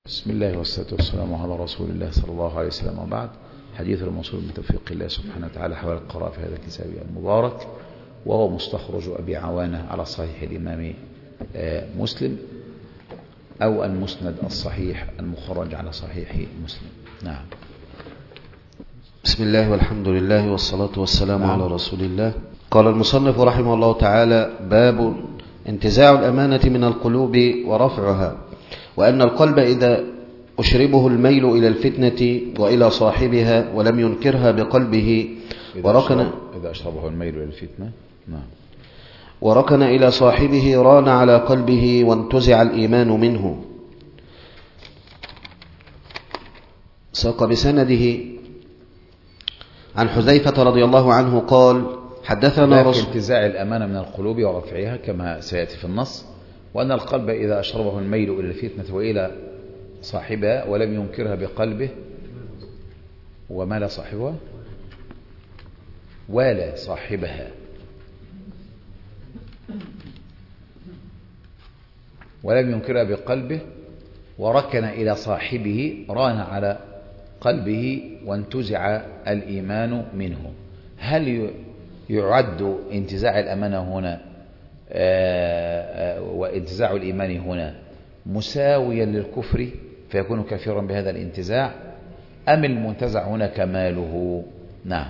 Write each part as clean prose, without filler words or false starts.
بسم الله والصلاة والسلام على رسول الله صلى الله عليه وسلم. وبعد، حديث الموصول من توفيق الله سبحانه وتعالى حول القراءة في هذا الكتاب المبارك، وهو مستخرج أبي عوانة على صحيح الإمام مسلم، أو المسند الصحيح المخرج على صحيح مسلم. نعم. بسم الله والحمد لله والصلاة والسلام على رسول الله. قال المصنف رحمه الله تعالى: باب انتزاع الأمانة من القلوب ورفعها، وأن القلب إذا أشربه الميل إلى الفتنة وإلى صاحبها ولم ينكرها بقلبه إذا أشربه الميل إلى الفتنة، نعم، وركن إلى صاحبه ران على قلبه وانتزع الإيمان منه. ساق بسنده عن حذيفة رضي الله عنه قال: حدثنا رسول انتزاع الأمانة من القلوب ورفعها كما سيأتي في النص، وأن القلب إذا أشربه الميل إلى الفتنة وإلى صاحبها ولم ينكرها بقلبه ومال صاحبها ولا صاحبها ولم ينكرها بقلبه وركن إلى صاحبه ران على قلبه وانتزع الإيمان منه. هل يعد انتزاع الأمانة هنا وانتزاع الإيمان هنا مساويا للكفر فيكون كافرا بهذا الانتزاع، أم المنتزع هنا كماله؟ نعم.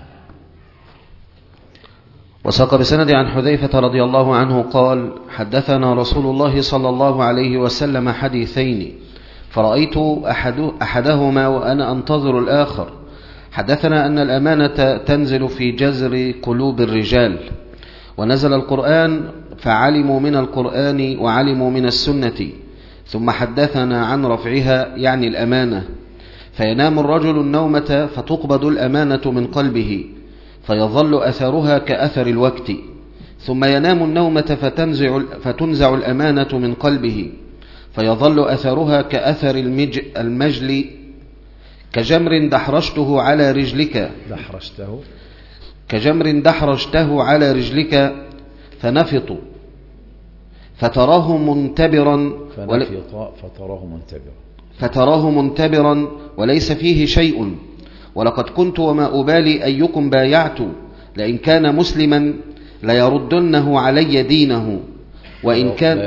وساق بسند عن حذيفة رضي الله عنه قال: حدثنا رسول الله صلى الله عليه وسلم حديثين فرأيت أحدهما وأنا أنتظر الآخر. حدثنا أن الأمانة تنزل في جزر قلوب الرجال، ونزل القرآن فعلموا من القرآن وعلموا من السنة، ثم حدثنا عن رفعها يعني الأمانة، فينام الرجل النومة فتقبض الأمانة من قلبه فيظل أثرها كأثر الوقت، ثم ينام النومة فتنزع الأمانة من قلبه فيظل أثرها كأثر المجل كجمر دحرجته على رجلك على رجلك فنفط فتراه منتبرا وليس فيه شيء، ولقد كنت وما أبالي أيكم بايعت، لئن كان مسلما ليردنه علي دينه، وإن كان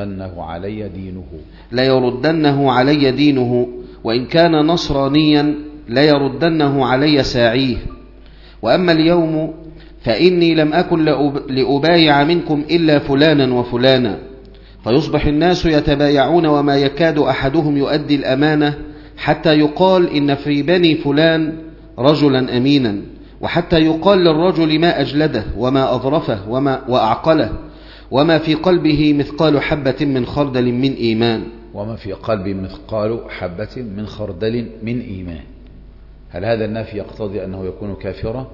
ليردنه علي دينه، وإن كان نصرانيا ليردنه علي ساعيه. وأما اليوم فإني لم أكن لأبايع منكم إلا فلانا وفلانا، فيصبح الناس يتبايعون وما يكاد أحدهم يؤدي الأمانة، حتى يقال إن في بني فلان رجلا أمينا، وحتى يقال للرجل ما أجلده وما أظرفه وأعقله، وما في قلبه مثقال حبة من خردل من إيمان. هل هذا النفي يقتضي أنه يكون كافرا؟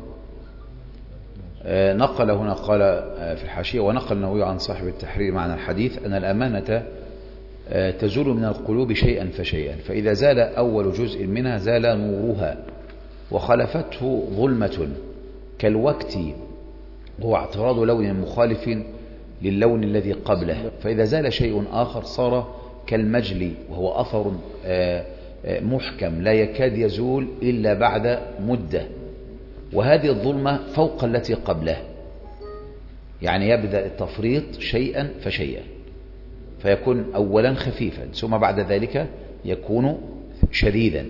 نقل هنا، قال في الحاشية: ونقل النووي عن صاحب التحرير معنى الحديث أن الأمانة تزول من القلوب شيئا فشيئا، فإذا زال أول جزء منها زال نورها وخلفته ظلمة كالوقت، هو اعتراض لون مخالف للون الذي قبله، فإذا زال شيء آخر صار كالمجل، وهو أثر محكم لا يكاد يزول إلا بعد مدة، وهذه الظلمة فوق التي قبله، يعني يبدأ التفريط شيئا فشيئا، فيكون أولا خفيفا ثم بعد ذلك يكون شديدا.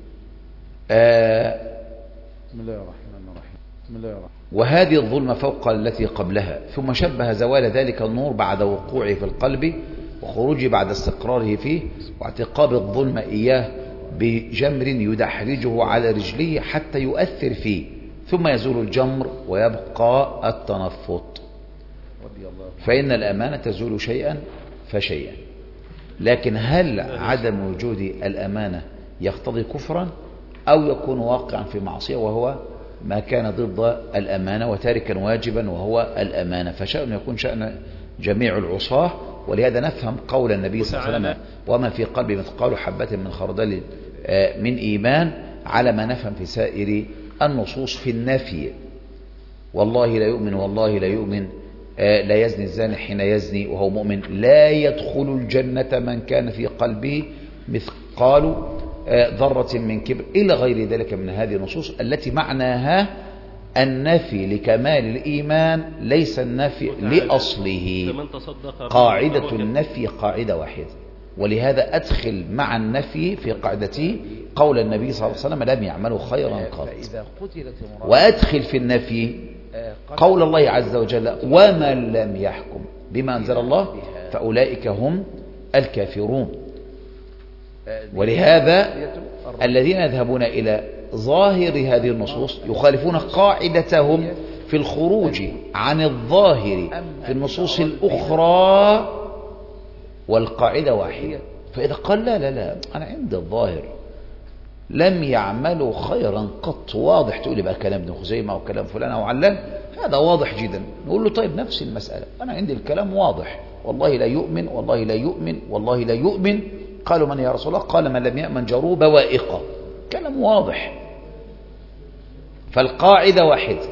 وهذه الظلمة فوق التي قبلها، ثم شبه زوال ذلك النور بعد وقوعه في القلب وخروجه بعد استقراره فيه واعتقاب الظلمة إياه بجمر يدحرجه على رجليه حتى يؤثر فيه، ثم يزول الجمر ويبقى التنفط. فإن الأمانة تزول شيئا فشيئا، لكن هل عدم وجود الأمانة يقتضي كفرا أو يكون واقعا في معصية وهو ما كان ضد الأمانة وتاركا واجبا وهو الأمانة؟ فشأن يكون شأن جميع العصاة، ولهذا نفهم قول النبي صلى الله عليه وسلم: وما في قلبي مثقال حبة من خردل من إيمان، على ما نفهم في سائر النصوص في النفي: والله لا يؤمن والله لا يؤمن، لا يزني الزاني حين يزني وهو مؤمن، لا يدخل الجنة من كان في قلبه قالوا ذرة من كبر إلى غير ذلك من هذه النصوص التي معناها النفي لكمال الإيمان ليس النفي لأصله. قاعدة النفي قاعدة واحدة، ولهذا أدخل مع النفي في قاعدته قول النبي صلى الله عليه وسلم لم يعملوا خيرا قط، وأدخل في النفي قول الله عز وجل ومن لم يحكم بما أنزل الله فأولئك هم الكافرون. ولهذا الذين يذهبون إلى ظاهر هذه النصوص يخالفون قاعدتهم في الخروج عن الظاهر في النصوص الأخرى، والقاعدة واحدة. فإذا قال لا أنا عند الظاهر لم يعملوا خيرا قط، واضح، تقول لي بقى كلام ابن خزيمة وكلام فلان أو علان، هذا واضح جدا. نقول له طيب نفس المسألة، أنا عندي الكلام واضح، والله لا يؤمن والله لا يؤمن والله لا يؤمن. قالوا من يا رسول الله؟ قال من لم يأمن جروه بوائقه. كلام واضح. فالقاعدة واحدة.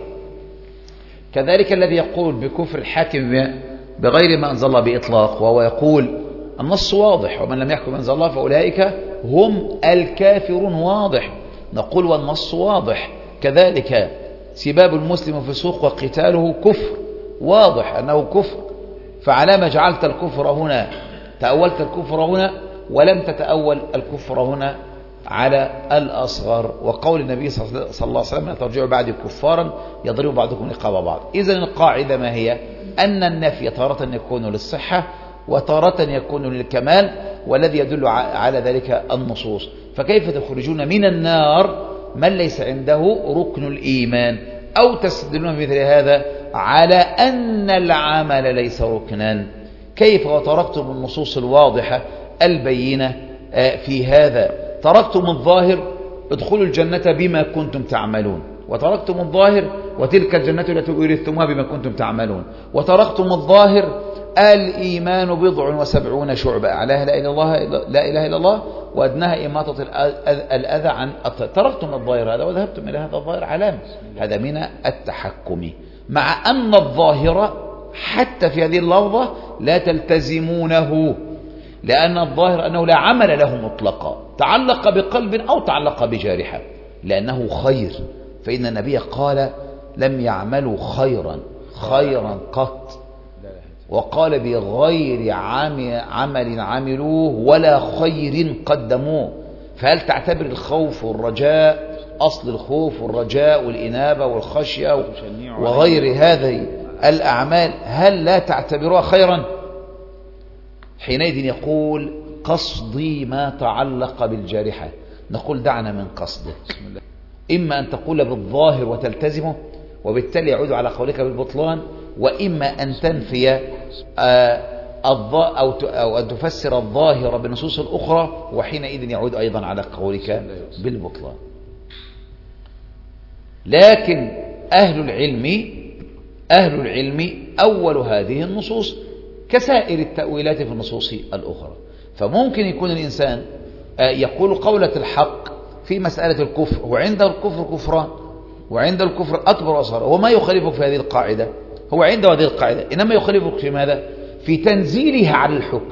كذلك الذي يقول بكفر الحاكم بغير ما أنزل الله بإطلاق، وهو يقول النص واضح ومن لم يحكم أنزل الله فأولئك هم الكافرون، واضح. نقول والنص واضح. كذلك سباب المسلم في السوق وقتاله كفر، واضح أنه كفر. فعلى ما جعلت الكفر هنا، تأولت الكفر هنا ولم تتأول الكفر هنا على الأصغر. وقول النبي صلى الله عليه وسلم لا ترجعوا بعد كفارا يضرب بعضكم رقاب بعض. إذن القاعدة ما هي؟ أن النفي تارة يكون للصحة وتارة يكون للكمال، والذي يدل على ذلك النصوص. فكيف تخرجون من النار من ليس عنده ركن الإيمان؟ أو تستدلون بمثل هذا على أن العمل ليس ركنا. كيف وتركتم النصوص الواضحة البينة في هذا؟ تركتم الظاهر ادخلوا الجنة بما كنتم تعملون، وتركتم الظاهر وتلك الجنة التي أورثتموها بما كنتم تعملون، وتركتم الظاهر الإيمان 79 شعبة، لا إله إلا الله وأدناها إماطة الأذى عن الطريق. تركتم الظاهر هذا وذهبتم إلى هذا الظاهر علامة. هذا من التحكم، مع أن الظاهر حتى في هذه اللفظة لا تلتزمونه، لأن الظاهر أنه لا عمل له مطلقا، تعلق بقلب أو تعلق بجارحة، لأنه خير. فإن النبي قال لم يعملوا خيرا قط، وقال بغير عمل عملوه ولا خير قدموه. فهل تعتبر الخوف والرجاء، أصل الخوف والرجاء والإنابة والخشية وغير هذه الأعمال، هل لا تعتبرها خيرا؟ حينئذ يقول قصدي ما تعلق بالجارحة. نقول دعنا من قصدك، إما أن تقول بالظاهر وتلتزمه وبالتالي يعود على قولك بالبطلان، وإما أن تنفي أو أن تفسر الظاهر بالنصوص الأخرى، وحينئذ يعود أيضا على قولك بالبطلان. لكن أهل العلم أول هذه النصوص كسائر التأويلات في النصوص الأخرى. فممكن يكون الإنسان يقول قولة الحق في مسألة الكفر، وعنده الكفر كفران، وعنده الكفر أكبر وأصغر، وما يخالفك في هذه القاعدة، هو عنده هذه القاعدة، إنما يخالفك في ماذا؟ في تنزيلها على الحكم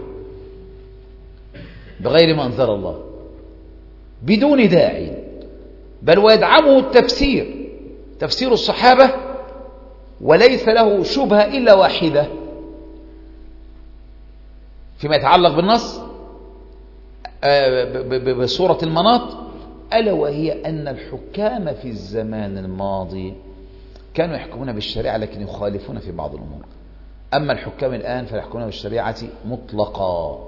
بغير ما أنزل الله بدون داعي، بل ويدعمه التفسير، تفسير الصحابة، وليس له شبهة إلا واحدة فيما يتعلق بالنص بصورة المناط، ألا وهي أن الحكام في الزمان الماضي كانوا يحكمون بالشريعة لكن يخالفون في بعض الأمور، أما الحكام الآن فيحكمون بالشريعة مطلقا.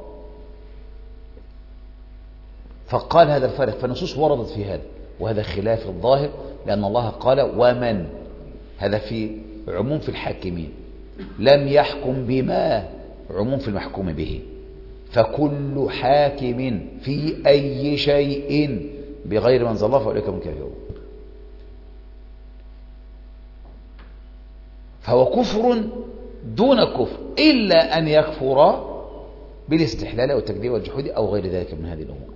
فقال هذا الفارق، فالنصوص وردت في هذا، وهذا خلاف الظاهر، لأن الله قال ومن، هذا في عموم في الحاكمين، لم يحكم بما عموم في المحكوم به. فكل حاكم في أي شيء بغير ما أنزل الله فأولئك هم الكافرون. فهو كفر دون كفر، إلا أن يكفر بالاستحلال والتكذيب والجحود أو غير ذلك من هذه الأمور،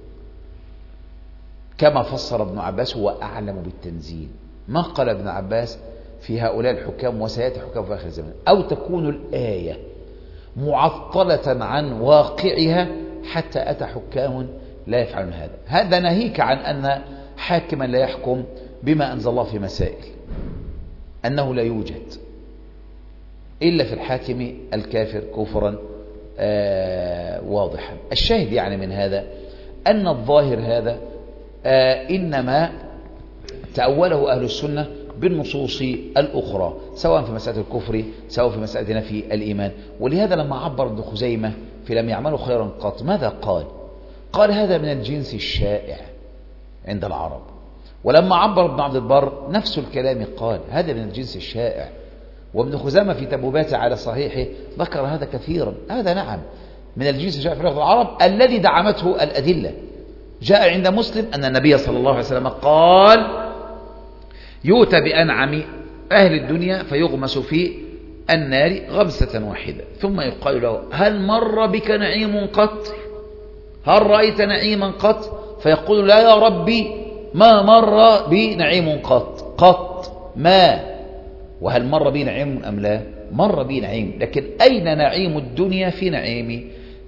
كما فسر ابن عباس، هو أعلم بالتنزيل. ما قال ابن عباس في هؤلاء الحكام وسيأتي حكام في آخر الزمان، أو تكون الآية معطلة عن واقعها حتى أتى حكام لا يفعلون هذا. هذا ناهيك عن أن حاكما لا يحكم بما أنزل الله في مسائل، أنه لا يوجد إلا في الحاكم الكافر كفرا واضحا. الشاهد يعني من هذا أن الظاهر هذا إنما تأوله أهل السنة بالنصوص الأخرى، سواء في مسألة الكفر سواء في مسألة نفي الإيمان. ولهذا لما عبر ابن خزيمة في لم يعملوا خيرا قط ماذا قال؟ قال هذا من الجنس الشائع عند العرب. ولما عبر ابن عبد البر نفس الكلام قال هذا من الجنس الشائع. وابن خزيمة في تبوباته على صحيحه ذكر هذا كثيرا. هذا نعم من الجنس الشائع في لغة العرب الذي دعمته الأدلة. جاء عند مسلم أن النبي صلى الله عليه وسلم قال يؤتى بأنعم أهل الدنيا فيغمس في النار غمسة واحدة ثم يقال له هل مر بك نعيم قط؟ هل رأيت نعيما قط؟ فيقول لا يا ربي ما مر بي نعيم قط ما. وهل مر بي نعيم أم لا؟ مر بي نعيم، لكن أين نعيم الدنيا في نعيم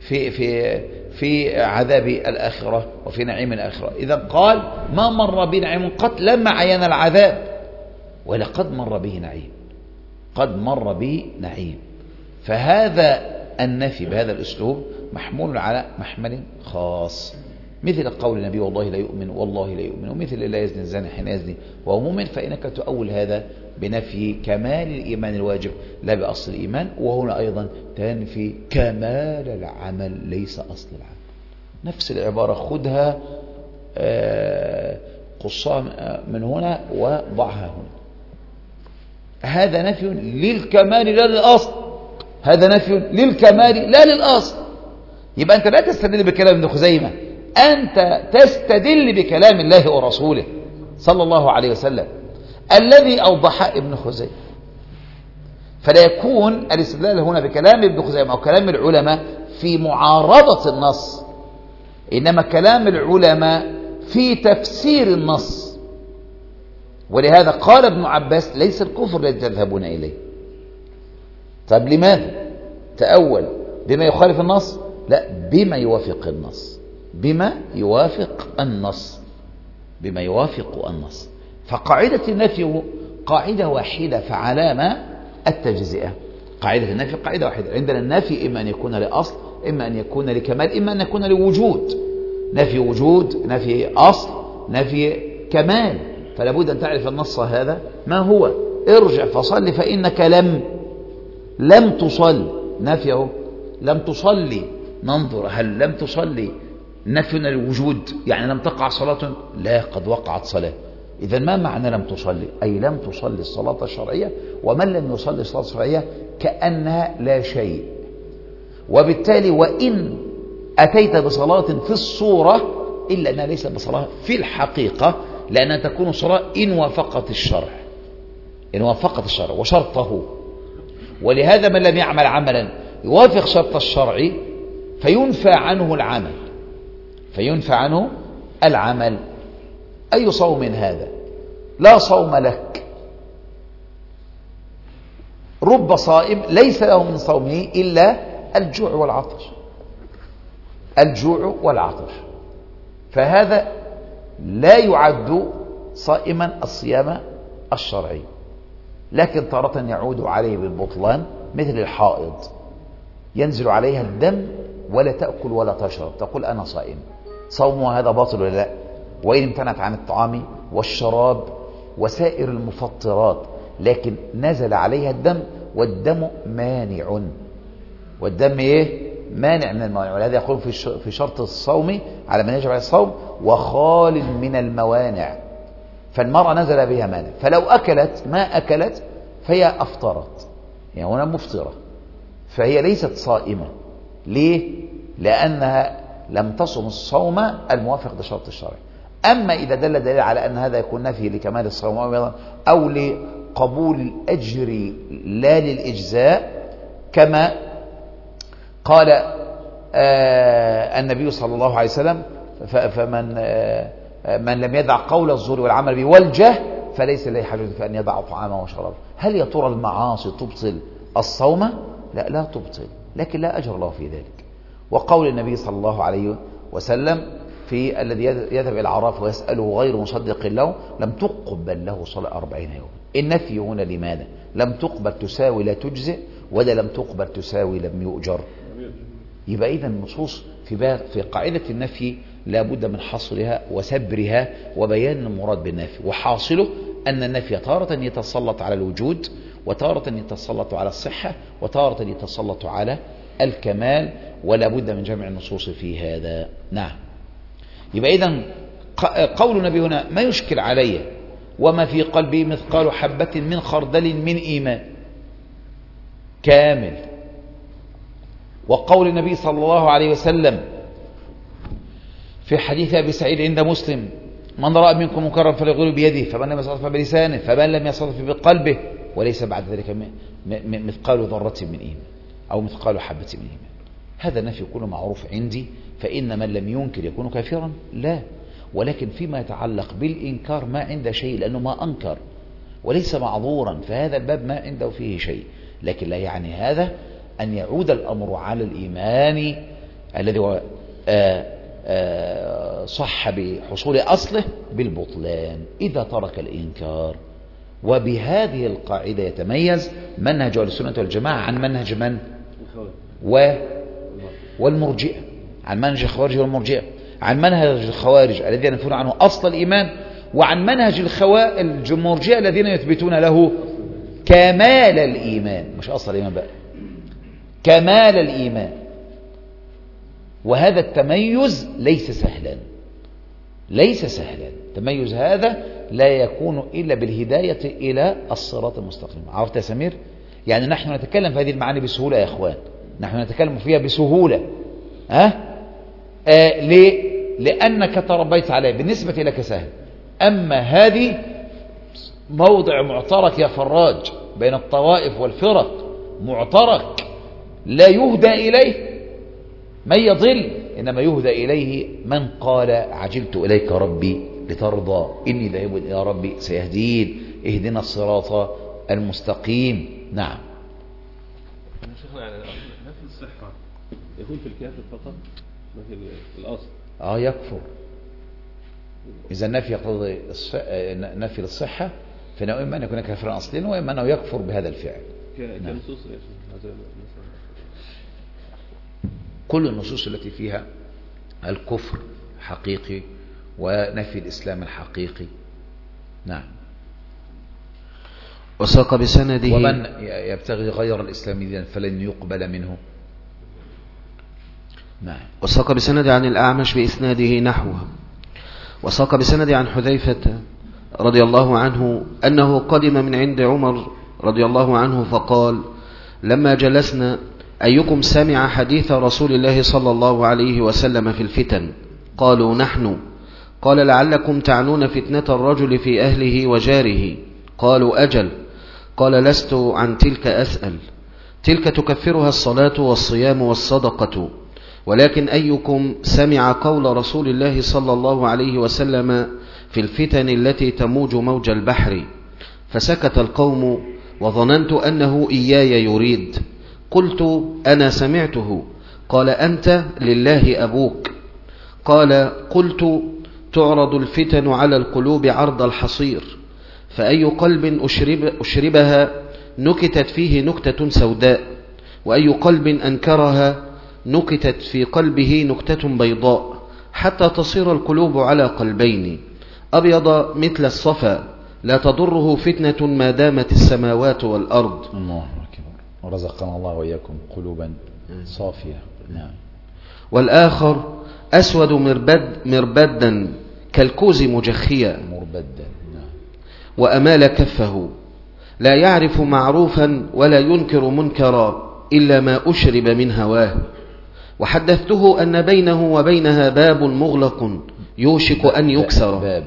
في عذاب الآخرة وفي نعيم الآخرة؟ إذا قال ما مر بي نعيم قط لما عين العذاب، ولقد مر به نعيم، قد مر به نعيم. فهذا النفي بهذا الأسلوب محمول على محمل خاص، مثل قول النبي والله لا يؤمن والله لا يؤمن، ومثل لا يزني الزاني حين يزني وهو مؤمن، فإنك تؤول هذا بنفي كمال الإيمان الواجب لا بأصل الإيمان. وهنا أيضا تنفي كمال العمل ليس أصل العمل. نفس العبارة خذها قصها من هنا وضعها هنا. هذا نفي للكمال لا للأصل، هذا نفي للكمال لا للأصل. يبقى أنت لا تستدل بكلام ابن خزيمة، أنت تستدل بكلام الله ورسوله صلى الله عليه وسلم الذي أوضح ابن خزيمة. فلا يكون الاستدلال هنا بكلام ابن خزيمة أو كلام العلماء في معارضة النص، إنما كلام العلماء في تفسير النص. ولهذا قال ابن عباس ليس الكفر الذي تذهبون إليه. طيب لماذا تأول بما يخالف النص؟ لا، بما يوافق النص، بما يوافق النص، بما يوافق النص. فقاعدة النفي قاعدة واحدة، فعلامة التجزئة. قاعدة النفي قاعدة واحدة. عندنا النفي إما أن يكون لأصل، إما أن يكون لكمال، إما أن يكون لوجود. نفي وجود، نفي أصل، نفي كمال. فلا بد أن تعرف النص هذا ما هو. ارجع فصل فإنك لم تصل. نفيه لم تصلي، ننظر هل لم تصلي نفي الوجود يعني لم تقع صلاة؟ لا، قد وقعت صلاة. إذا ما معنى لم تصلي؟ أي لم تصلي الصلاة الشرعية، ومن لم يصلي الصلاة الشرعية كأنها لا شيء. وبالتالي وإن أتيت بصلاة في الصورة إلا أنها ليست بصلاة في الحقيقة، لأنها تكون صلاة إن وافقت الشرع، إن وافقت الشرع وشرطه. ولهذا من لم يعمل عملا يوافق شرط الشرع فينفى عنه العمل، فينفى عنه العمل. أي صوم هذا؟ لا صوم لك. رب صائم ليس له من صومه إلا الجوع والعطش، الجوع والعطش. فهذا لا يعد صائما الصيام الشرعي، لكن تارة يعود عليه بالبطلان، مثل الحائض ينزل عليها الدم ولا تأكل ولا تشرب، تقول أنا صائم. صومها هذا باطل ولا لا؟ وإن امتنعت عن الطعام والشراب وسائر المفطرات، لكن نزل عليها الدم، والدم مانع. والدم ايه؟ مانع من الموانع. ولهذا يقول في شرط الصوم على من يجب عليه الصوم وخال من الموانع. فالمرأة نزل بها مانع، فلو أكلت ما أكلت فهي أفطرت، يعني هنا مفطرة، فهي ليست صائمة. ليه؟ لأنها لم تصم الصوم الموافق لشرط الشرع. أما إذا دل دليل على أن هذا يكون نفي لكمال الصوم أو لقبول الأجر لا للإجزاء، كما قال النبي صلى الله عليه وسلم من لم يدع قول الزور والعمل به والجهل فليس له حاجة في أن يدع طعامه وشرابه. هل يا ترى المعاصي تبطل الصوم؟ لا، لا تبطل، لكن لا أجر له في ذلك. وقول النبي صلى الله عليه وسلم في الذي يذهب إلى العراف ويسأله غير مصدق له لم تقبل له صلاة 40 يوم. النفي هنا لماذا؟ لم تقبل تساوي لا تجزئ، ولا لم تقبل تساوي لم يؤجر. يبقى إذا النصوص في قاعدة النفي لا بد من حصرها وسبرها وبيان المراد بالنفي، وحاصله أن النفي تارة يتسلط على الوجود، وتارة يتسلط على الصحة، وتارة يتسلط على الكمال، ولا بد من جمع النصوص في هذا. نعم. يبقى إذن قول النبي هنا ما يشكل علي وما في قلبي مثقال حبة من خردل من إيمان كامل. وقول النبي صلى الله عليه وسلم في حديث أبي سعيد عند مسلم من رأى منكم منكرا فليغيره بيده، فمن لم يستطع فبلسانه، فمن لم يستطع بقلبه، وليس بعد ذلك مثقال ذرة من إيمان أو مثقال حبة من إيمان. هذا النفي يكون معروف عندي، فإن من لم ينكر يكون كافرا؟ لا، ولكن فيما يتعلق بالإنكار ما عنده شيء لأنه ما أنكر وليس معذورا، فهذا الباب ما عنده فيه شيء. لكن لا يعني هذا أن يعود الأمر على الإيمان الذي هو صح بحصول أصله بالبطلان إذا ترك الإنكار. وبهذه القاعدة يتميز منهج أهل السنة والجماعة عن منهج من؟ والمرجئة، عن منهج الخوارج والمرجئة، عن منهج الخوارج الذين ينفون عنه أصل الإيمان، وعن منهج المرجئة الذين يثبتون له كمال الإيمان، مش أصل الإيمان بقى، كمال الإيمان. وهذا التميز ليس سهلا، ليس سهلا. التميز هذا لا يكون إلا بالهداية إلى الصراط المستقيم. عرفت يا سمير؟ يعني نحن نتكلم في هذه المعاني بسهولة يا إخوان، نحن نتكلم فيها بسهولة. ليه؟ لأنك تربيت عليه، بالنسبة لك سهل. أما هذه موضع معترك يا فراج بين الطوائف والفرق، معترك لا يهدى إليه من يضل، إنما يهدى إليه من قال عجلت إليك ربي لترضى إني ذاهب إلى ربي سيهدين اهدنا الصراط المستقيم. نعم. شيخنا يعني نفي الصحة يكون في الكافر فقط، نفي الأصل يكفر. إذا النفي يقتضي نفي للصحة فإنه إما أن يكون كافرا أصليا، وإما أنه يكفر بهذا الفعل. كنصوص كل النصوص التي فيها الكفر حقيقي ونفي الإسلام الحقيقي. نعم. وساق بسنده ومن يبتغي غير الإسلام دينا فلن يقبل منه. نعم. وساق بسنده عن الأعمش بإسناده نحوه. وساق بسنده عن حذيفة رضي الله عنه أنه قدم من عند عمر رضي الله عنه فقال لما جلسنا أيكم سمع حديث رسول الله صلى الله عليه وسلم في الفتن؟ قالوا نحن. قال لعلكم تعنون فتنة الرجل في أهله وجاره؟ قالوا أجل. قال لست عن تلك أسأل، تلك تكفرها الصلاة والصيام والصدقة، ولكن أيكم سمع قول رسول الله صلى الله عليه وسلم في الفتن التي تموج موج البحر؟ فسكت القوم وظننت أنه إياي يريد. قلت أنا سمعته. قال أنت لله أبوك. قال قلت تعرض الفتن على القلوب عرض الحصير، فأي قلب أشربها نكتت فيه نكتة سوداء، وأي قلب أنكرها نكتت في قلبه نكتة بيضاء، حتى تصير القلوب على قلبين أبيض مثل الصفا، لا تضره فتنة ما دامت السماوات والأرض. الله أكبر. ورزقنا الله وإياكم قلوبا صافية. نعم. والآخر أسود مربدا كالكوز مجخيا مربدا. نعم. وأمال كفه لا يعرف معروفا ولا ينكر منكرا إلا ما أشرب من هواه. وحدثته أن بينه وبينها باب مغلق يوشك أن يكسر.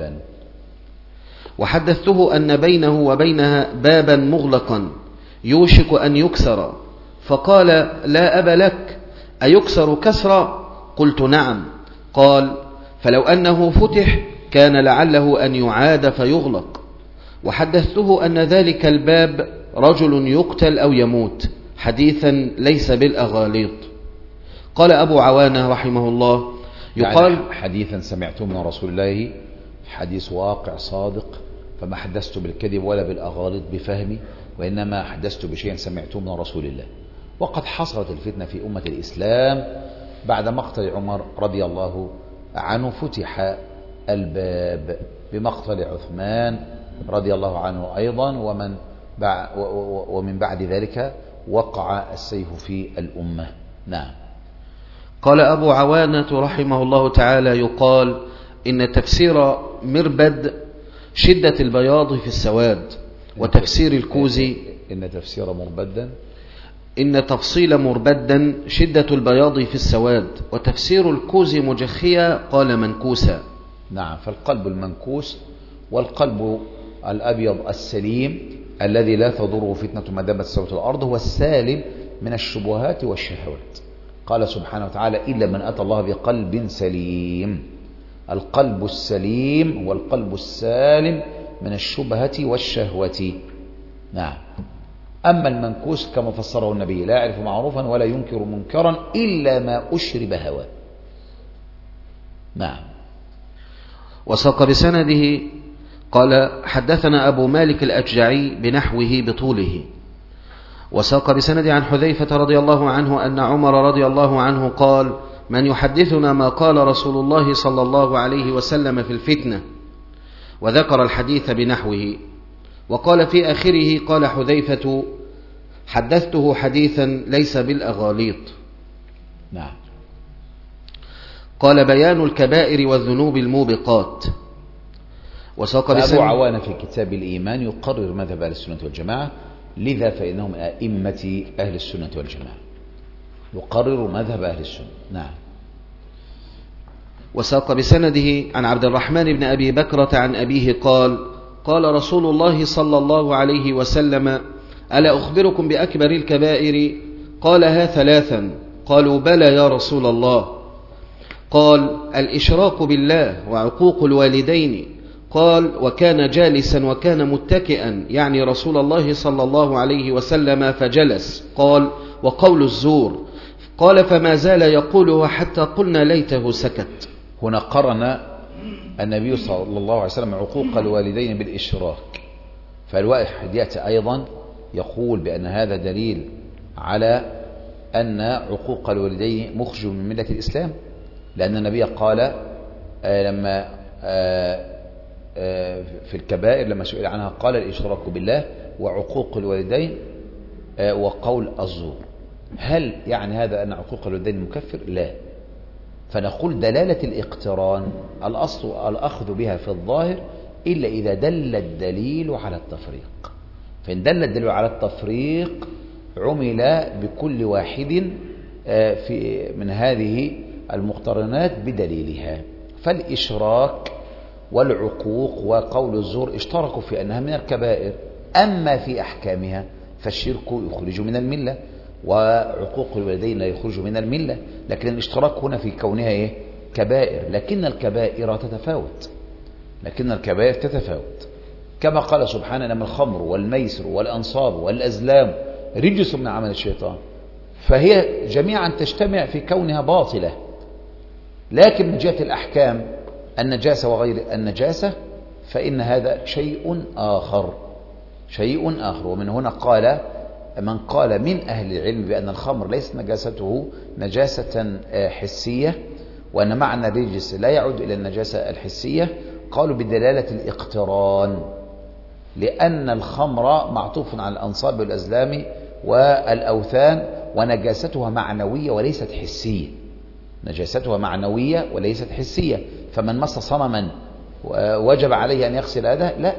وحدثته أن بينه وبينها بابا مغلقا يوشك أن يكسر، فقال لا أب لك، أيكسر كسرا؟ قلت نعم. قال فلو أنه فتح كان لعله أن يعاد فيغلق. وحدثته أن ذلك الباب رجل يقتل أو يموت، حديثا ليس بالأغاليط. قال أبو عوانة رحمه الله يقال يعني حديثا سمعته من رسول الله حديث واقع صادق، فما حدثت بالكذب ولا بالأغاليط بفهمي، وإنما حدثت بشيء سمعته من رسول الله. وقد حصلت الفتنة في أمة الإسلام بعد مقتل عمر رضي الله عنه، فتح الباب بمقتل عثمان رضي الله عنه أيضا، ومن بعد ذلك وقع السيف في الأمة. نعم. قال أبو عوانة رحمه الله تعالى: يقال إن تفسير مربد شدة البياض في السواد، وتفسير الكوزي إن تفسير مربدا إن تفصيل مربدا شدة البياض في السواد، وتفسير الكوز مجخيا قال منكوسا. نعم. فالقلب المنكوس والقلب الأبيض السليم الذي لا تضره فتنة ما دامت سوت الأرض هو السالم من الشبهات والشهوات. قال سبحانه وتعالى: إلا من أتى الله بقلب سليم. القلب السليم هو القلب السالم من الشبهة والشهوة. نعم. أما المنكوس كما فسره النبي: لا يعرف معروفا ولا ينكر منكرا إلا ما أشرب هوى. نعم. وساق بسنده قال: حدثنا أبو مالك الأجعي بنحوه بطوله. وساق بسند عن حذيفة رضي الله عنه أن عمر رضي الله عنه قال: من يحدثنا ما قال رسول الله صلى الله عليه وسلم في الفتنة، وذكر الحديث بنحوه. وقال في آخره: قال حذيفة: حدثته حديثا ليس بالأغاليط. نعم. قال: بيان الكبائر والذنوب الموبقات. وساق أبو عوانة في كتاب الإيمان يقرر مذهب أهل السنة والجماعة، لذا فإنهم أئمة أهل السنة والجماعة، يقرر مذهب أهل السنة. نعم. وساق بسنده عن عبد الرحمن بن أبي بكرة عن أبيه قال: قال رسول الله صلى الله عليه وسلم: ألا أخبركم بأكبر الكبائر؟ قالها ثلاثا. قالوا: بلى يا رسول الله. قال: الإشراك بالله وعقوق الوالدين. قال: وكان جالسا وكان متكئا، يعني رسول الله صلى الله عليه وسلم، فجلس. قال: وقول الزور. قال: فما زال يقوله حتى قلنا ليته سكت. هنا قرن النبي صلى الله عليه وسلم عقوق الوالدين بالإشراك، فالواحد يأتي أيضا يقول بأن هذا دليل على أن عقوق الوالدين مخرج من ملة الإسلام، لأن النبي قال لما في الكبائر لما سئل عنها قال: الإشراك بالله وعقوق الوالدين وقول الزور. هل يعني هذا أن عقوق الوالدين مكفر؟ لا. فنقول دلالة الاقتران الأصل الأخذ بها في الظاهر إلا إذا دل الدليل على التفريق، فإن دل الدليل على التفريق عمل بكل واحد من هذه المقترنات بدليلها. فالإشراك والعقوق وقول الزور اشتركوا في أنها من الكبائر، أما في أحكامها فالشرك يخرج من الملة وعقوق الوالدين لا يخرج من الملة، لكن الاشتراك هنا في كونها كبائر. لكن الكبائر تتفاوت كما قال سبحانه: إنما الخمر والميسر والأنصاب والأزلام رجس من عمل الشيطان، فهي جميعا تجتمع في كونها باطلة. لكن من جهة الأحكام النجاسة وغير النجاسة فإن هذا شيء آخر. ومن هنا قال من قال من أهل العلم بأن الخمر ليس نجاسته نجاسة حسية، وأن معنى الرجس لا يعود إلى النجاسة الحسية، قالوا بدلالة الاقتران، لأن الخمر معطوف على الأنصاب والأزلام والأوثان، ونجاستها معنوية وليست حسية. فمن مس صنما وجب عليه أن يغسل هذا؟ لا.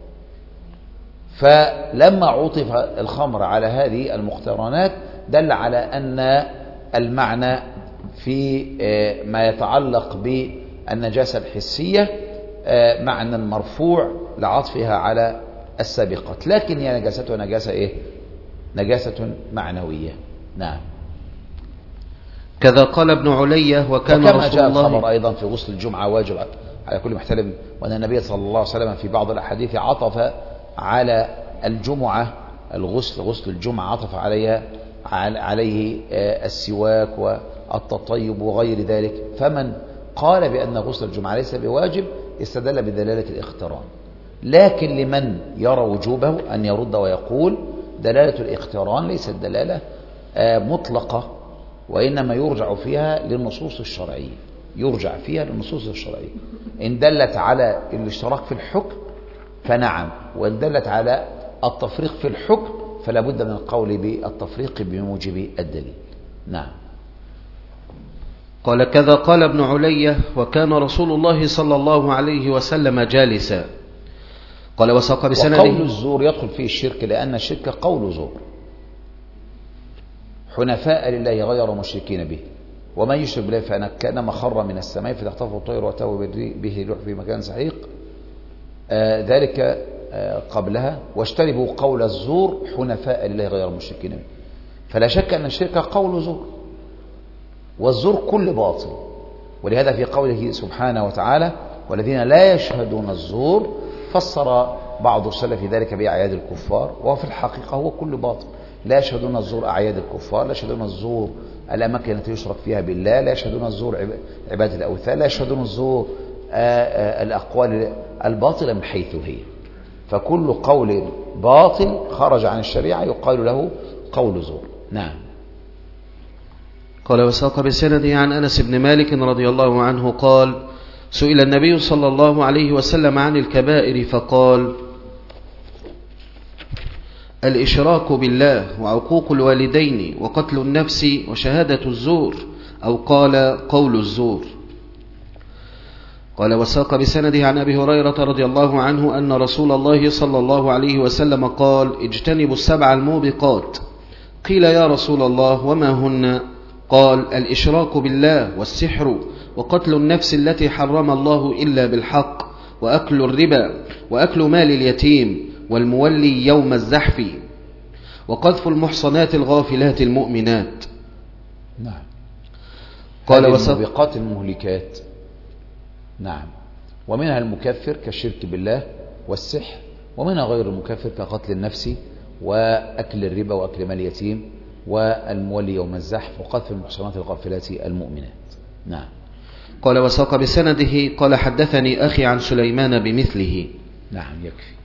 فلما عطف الخمر على هذه المقترنات دل على أن المعنى في ما يتعلق بالنجاسة الحسية معنى مرفوع لعطفها على السابقات، لكن هي نجاستها نجاسة معنوية. نعم. كذا قال ابن علية: وكان وكما رسول جاء الله الخبر أيضا في غسل الجمعة واجب على كل محتلم، وأن النبي صلى الله عليه وسلم في بعض الأحاديث عطف على الجمعة غسل الجمعة عطف عليه السواك والتطيب وغير ذلك. فمن قال بأن غسل الجمعة ليس بواجب استدل بدلالة الاقتران. لكن لمن يرى وجوبه أن يرد ويقول دلالة الاقتران ليست دلالة مطلقة، وإنما يرجع فيها للنصوص الشرعية، يرجع فيها للنصوص الشرعية. إن دلت على الاشتراك في الحكم فنعم، وإن دلت على التفريق في الحكم فلا بد من القول بالتفريق بموجب الدليل. نعم. قال كذا قال ابن علية وكان رسول الله صلى الله عليه وسلم جالسا. قال وساق بسنده. وقول الزور يدخل فيه الشرك، لأن الشرك قول زور. حنفاء لله غير مشركين به، ومن يشرك بالله فكأنما خر من السماء فتخطفه الطير وتهوي به الريح في مكان سحيق. ذلك قبلها واجتنبوا قول الزور حنفاء لله غير مشركين به. فلا شك أن الشرك قول زور، والزور كل باطل. ولهذا في قوله سبحانه وتعالى والذين لا يشهدون الزور فسر بعض السلف ذلك بأعياد الكفار، وفي الحقيقة هو كل باطل. لا يشهدون الزور أعياد الكفار، لا يشهدون الزور الأماكن التي يشرك فيها بالله، لا يشهدون الزور عبادة الأوثان، لا يشهدون الزور الأقوال الباطلة من حيث هي. فكل قول باطل خرج عن الشريعة يقال له قول زور. نعم. قال وساق بسنده عن أنس بن مالك رضي الله عنه قال سئل النبي صلى الله عليه وسلم عن الكبائر فقال الإشراك بالله وعقوق الوالدين وقتل النفس وشهادة الزور، أو قال قول الزور. قال وساق بسنده عن أبي هريرة رضي الله عنه أن رسول الله صلى الله عليه وسلم قال اجتنبوا السبع الموبقات. قيل يا رسول الله وما هن؟ قال الإشراك بالله والسحر وقتل النفس التي حرم الله إلا بالحق وأكل الربا وأكل مال اليتيم والمولي يوم الزحف وقذف المحصنات الغافلات المؤمنات. نعم. قال الموبقات المهلكات. نعم. ومنها المكفر كالشرك بالله والسحر، ومنها غير المكفر كقتل النفس وأكل الربا وأكل مال اليتيم والمولي يوم الزحف وقذف المحصنات الغافلات المؤمنات. نعم. قال وساق بسنده قال حدثني أخي عن سليمان بمثله. نعم يكفي.